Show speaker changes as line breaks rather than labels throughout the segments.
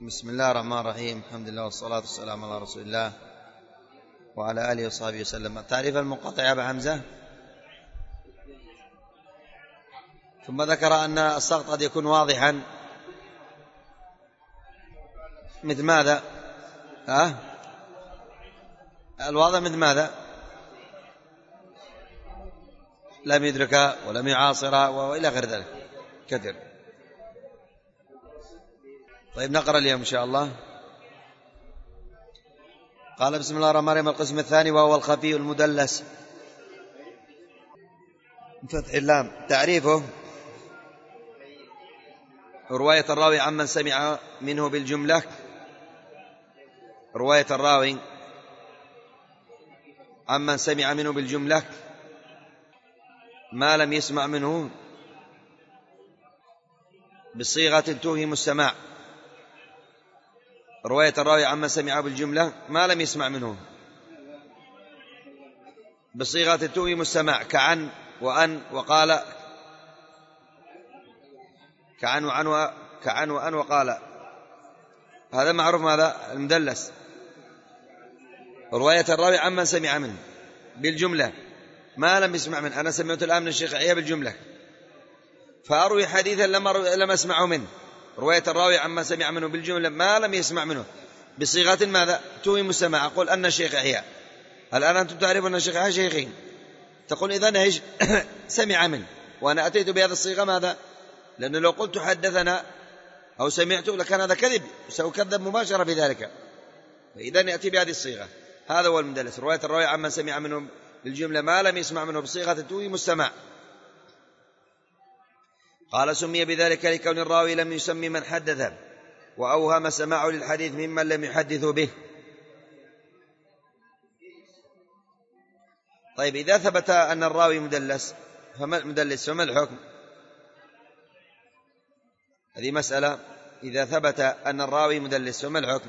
بسم الله الرحمن الرحيم. الحمد لله والصلاة والسلام على رسول الله وعلى آله وصحبه وسلم. تعريف المنقطع يا أبا حمزة. ثم ذكر أن السقط قد يكون واضحا مثل ماذا؟ الواضح مثل ماذا؟ لم يدرك ولم يعاصر وإلى غير ذلك كثير. طيب نقرأ اليوم إن شاء الله. قال بسم الله الرحمن الرحيم: القسم الثاني وهو الخفي المدلس. فتح اللام. تعريفه: رواية الراوي عمن سمع منه بالجملة. رواية الراوي عمن سمع منه بالجملة ما لم يسمع منه بصيغة توهم السماع. رواية الراوي عمن سمع بالجملة ما لم يسمع منه بصيغة توهم السماع كعن وأن وقال، كعن وأن وقال. هذا معروف. هذا المدلس. رواية الراوي عمن سمع منه بالجملة ما لم يسمع منه. أنا سمعت الآن من الشيخ يحيى بالجملة فأروي حديثا لم أسمعه منه. رواية الراوي عمن سمع منه بالجملة ما لم يسمع منه بصيغة ماذا؟ توهم السماع. أقول أن الشيخ يحيى. الآن أنتم تعرفون أن الشيخ يحيى شيخي، تقول إذن إيش؟ سمع منه. وأنا أتيت بهذه الصيغة ماذا؟ لأنه لو قلت حدثنا أو سمعت لكان هذا كذب، سأكذب مباشرة بذلك. فإذن يأتي بهذه الصيغة. هذا هو المدلس. رواية الراوي عمن سمع منه بالجملة ما لم يسمع منه بصيغة توهم السماع. قال: سمي بذلك لكون الراوي لم يسمي من حدث وأوهم سماعه للحديث ممن لم يحدث به. طيب إذا ثبت أن الراوي مدلس فما الحكم؟ هذه مسألة. إذا ثبت أن الراوي مدلس فما الحكم؟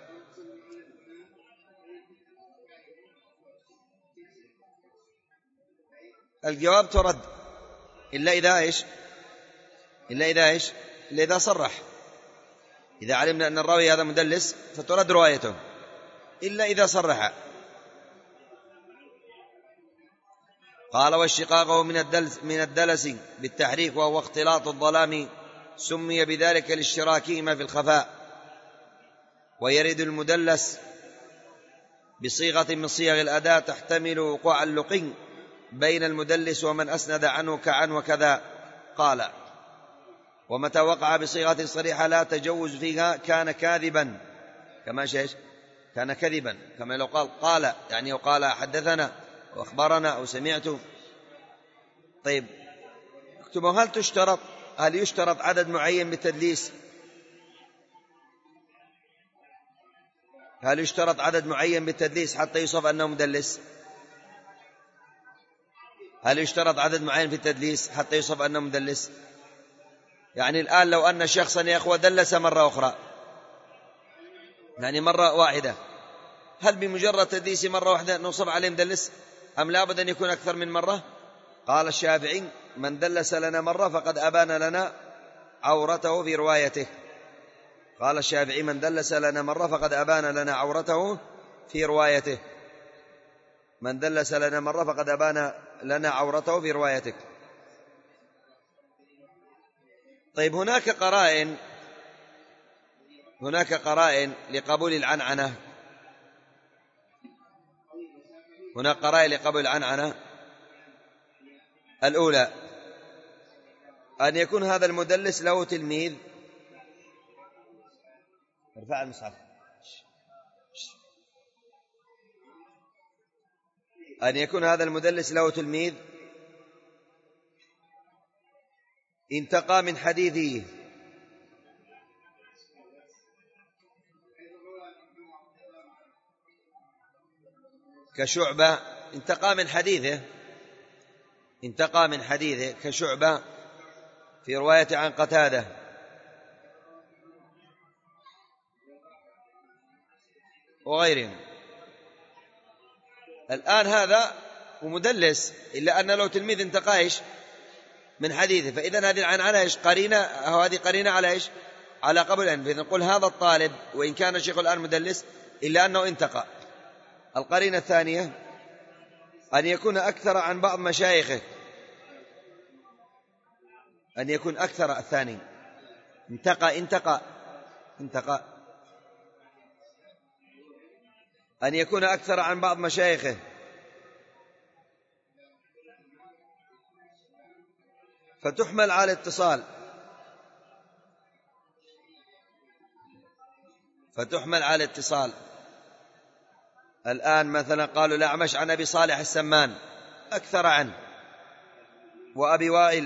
الجواب: ترد إلا إذا إيش؟ إلا إذا صرح. إذا علمنا أن الراوي هذا مدلس فترد روايته إلا إذا صرح. قال: والشقاق من الدلس بالتحريك وهو اختلاط الظلام سمي بذلك لاشتراكهما في الخفاء. ويرد المدلس بصيغة من صيغ الأداة تحتمل وقوع اللقي بين المدلس ومن أسند عنه كعن وكذا. قال: ومتى وقع بصيغة صريحة لا تجوز فيها كان كاذبا. كما شيء كان كذبا، كما لو قال يعني وقال حدثنا وأخبرنا أو سمعت. طيب اكتبوا: هل يشترط عدد معين بالتدليس؟ هل يشترط عدد معين بالتدليس حتى يوصف أنه مدلس؟ هل يشترط عدد معين في التدليس حتى يوصف أنه مدلس؟ يعني الآن لو أن شخصا يا أخوة دلس مرة أخرى، يعني مرة واحدة، هل بمجرد تدليس مرة واحدة نوصف عليه مدلس أم لا بد أن يكون أكثر من مرة؟ قال الشافعي: من دلس لنا مرة فقد أبان لنا عورته في روايته. قال الشافعي: من دلس لنا مرة فقد أبان لنا عورته في روايته. من دلس لنا مرة فقد أبان لنا عورته في روايته. طيب هناك قرائن لقبول العنعنة. هناك قرائن لقبول العنعنة. الأولى أن يكون هذا المدلس له تلميذ. ارفع المصحف. أن يكون هذا المدلس له تلميذ انتقى من حديثه كشعبة. انتقى من حديثه كشعبة في رواية عن قتادة. وغيرهم. الآن هذا ومدلس إلا أن له تلميذ انتقى من حديثه. فإذن هذه العنعنة قرينة، أو هذه قرينة على على قبول العلم، فنقول هذا الطالب وإن كان الشيخ الآن مدلس إلا أنه انتقى. القرينة الثانية أن يكون أكثر عن بعض مشايخه، أن يكون أكثر. الثاني انتقى أن يكون أكثر عن بعض مشايخه، فتحمل على الاتصال، الآن مثلا قالوا الأعمش عن أبي صالح السمان أكثر عنه، وأبي وائل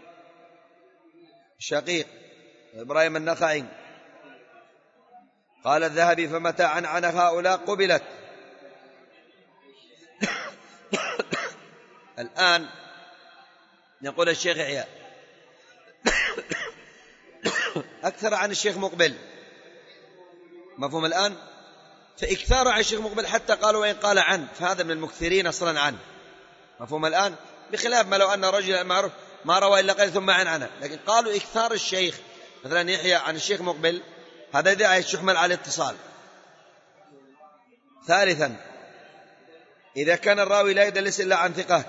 شقيق إبراهيم النخعي. قال الذهبي فمتى عن هؤلاء قبلت. الآن يقول الشيخ يحيى أكثر عن الشيخ مقبل، مفهوم الآن؟ فإكثار عن الشيخ مقبل حتى قالوا وإن قال عنه فهذا من المكثرين أصلا عنه، مفهوم الآن؟ بخلاف ما لو أن رجل معروف ما روى إلا قليل ثم عنه، لكن قالوا إكثار الشيخ مثلا يحيى عن الشيخ مقبل هذا داعي يحمل على الاتصال. ثالثا إذا كان الراوي لا يدلس إلا عن ثقة،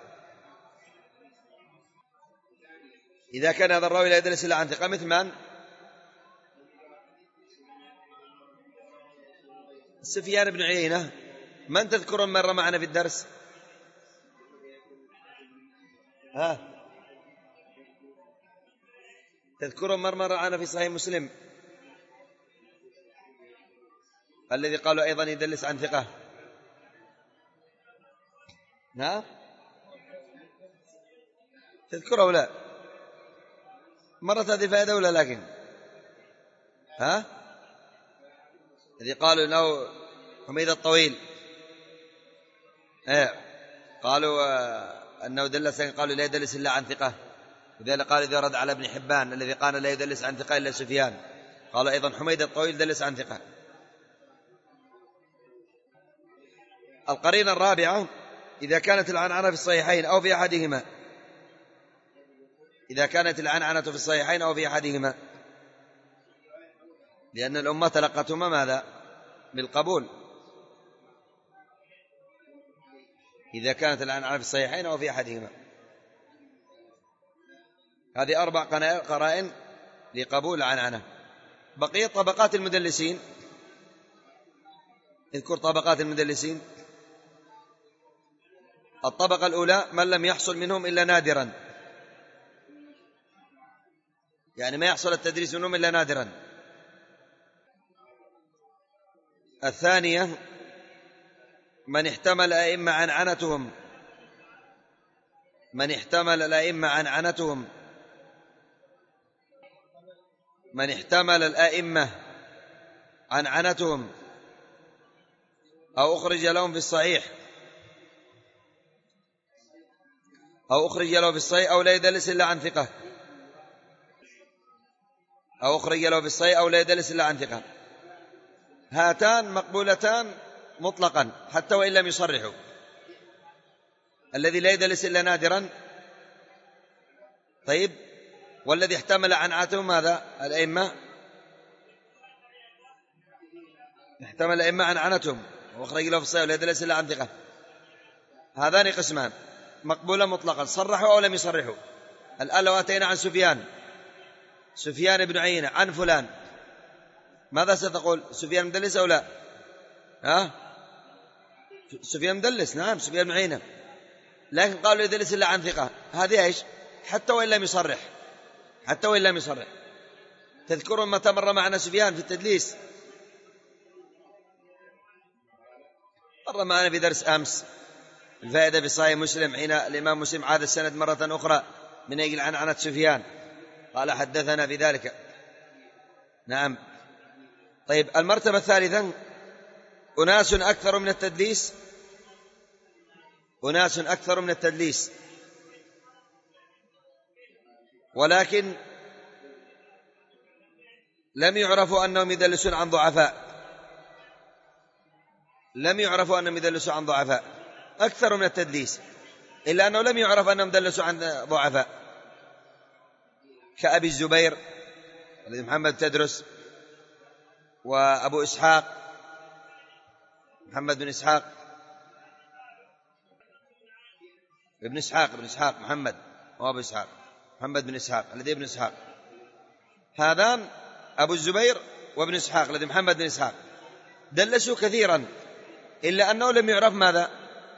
إذا كان هذا الراوي لا يدلس إلا عن ثقة، مثل من؟ سفيان بن عيينة. من تذكرون مرة معنا في الدرس؟ تذكرون مرة معنا في صحيح مسلم الذي قالوا أيضا يدلس عن ثقة؟ تذكره ولا مرت هذه فائدة ولا؟ لكن الذي قالوا إنه حميد الطويل قالوا أنه دلس، قالوا لا يدلس إلا عن ثقة، وذلك قال إذا رد على ابن حبان الذي قال لا يدلس عن ثقة إلا سفيان، قالوا أيضا حميد الطويل دلس عن ثقة. القرينة الرابعة إذا كانت العنعنة في الصحيحين أو في أحدهما، إذا كانت العنعنة في الصحيحين أو في أحدهما، لأن الأمة تلقتهما ماذا؟ بالقبول. إذا كانت العنعنة في الصحيحين أو في أحدهما، هذه 4 قرائن لقبول العنعنة. بقية طبقات المدلسين، اذكر طبقات المدلسين. الطبقة الأولى من لم يحصل منهم إلا نادرا، يعني ما يحصل التدريس منهم إلا نادرا. الثانية من احتمل الأئمة عنعنتهم، من احتمل الأئمة عنعنتهم أو أخرج لهم في الصحيح أو لا يدلس إلا عن ثقة، أو أخرج له في الصحيح أو لا يدلس إلا عن ثقة. هاتان مقبولتان مطلقا حتى وإن لم يصرحوا. الذي لا يدلس إلا نادرا، طيب، والذي احتمل عنعنتهم ماذا؟ الأئمة احتمل الأئمة عنعنتهم وأخرج له في الصحيح ولا يدلس إلا عن ثقة. هذان قسمان، مقبولة مطلقا صرحوا أو لم يصرحوا. الآن لو أتينا عن سفيان بن عيينة عن فلان، ماذا ستقول؟ سفيان مدلس أو لا؟ سفيان مدلس، نعم سفيان بن عيينة، لكن قالوا يدلس إلا عن ثقة. هذه إيش؟ حتى وإن لم يصرح. تذكرون متى مر معنا سفيان في التدليس؟ مر معنا في درس أمس الفائدة في صحيح مسلم، حين الإمام مسلم عاد السند مرة أخرى من أجل عنعنة سفيان، قال حدثنا بذلك. نعم. طيب، المرتبة الثالثة أناس أكثر من التدليس، ولكن لم يعرفوا أنهم يدلسون عن ضعفاء، أكثر من التدليس، إلا أنه لم يعرف أنهم دلسوا عن ضعفاء، كأبي الزبير الذي محمد تدرس، وأبو إسحاق محمد بن إسحاق ابن إسحاق محمد، وأبو إسحاق محمد بن إسحاق الذي ابن إسحاق، هذان أبو الزبير وابن إسحاق الذي محمد بن إسحاق دلسوا كثيرا، إلا أنه لم يعرف ماذا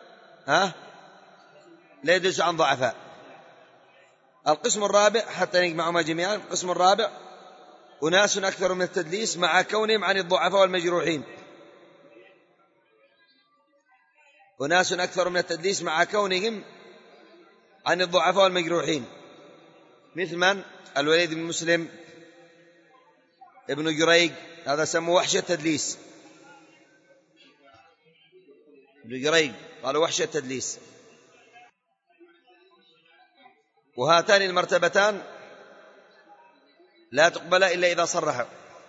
لا يدلس عن ضعفاء. القسم الرابع حتى نجمعهما جميعا، القسم الرابع أناس أكثر من التدليس مع كونهم عن الضعفاء والمجروحين، أناس أكثر من التدليس مع كونهم عن الضعفاء والمجروحين، مثل من؟ الوليد بن مسلم، ابن جريج، هذا سموه وحش التدليس، ابن جريج قالوا وحش التدليس. وهاتان المرتبتان لا تقبل إلا إذا صرحوا.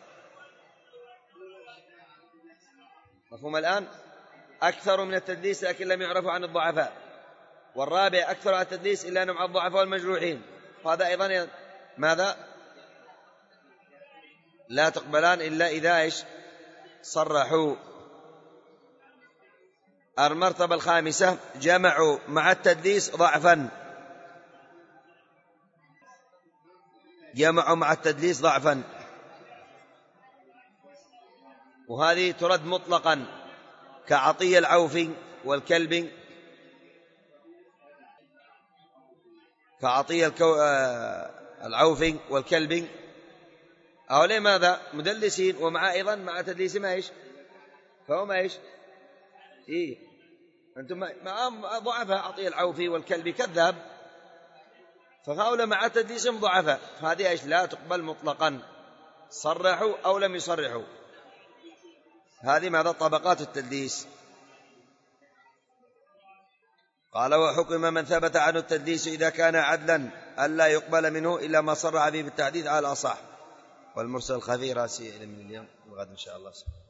مفهوم الآن؟ أكثر من التدليس لكن لم يعرفوا عن الضعفاء، والرابع أكثر التدليس إلا أنهم عن الضعفاء والمجروحين، هذا أيضا ماذا؟ لا تقبلان إلا إذا صرحوا. المرتبة الخامسة جمعوا مع التدليس ضعفا، جمعوا مع التدليس ضعفا، وهذه ترد مطلقا كعطية العوفي والكلبي، كعطية العوفي والكلبي، هؤلاء ماذا؟ مدلسين، ومع أيضا مع تدليس ما فهم أنتم ما ضعفاء، عطية العوفي والكلبي كذاب، فهؤلاء مع تدليسهم ضعفاء، هذه لا تقبل مطلقا، صرحوا أو لم يصرحوا. هذه ماذا؟ طبقات التدليس. قال وحكم من ثبت عنه التدليس إذا كان عدلا ألا يقبل منه إلا ما صرح به بالتحديث على الأصح. والمرسل الخفي راسي من اليوم وغد إن شاء الله.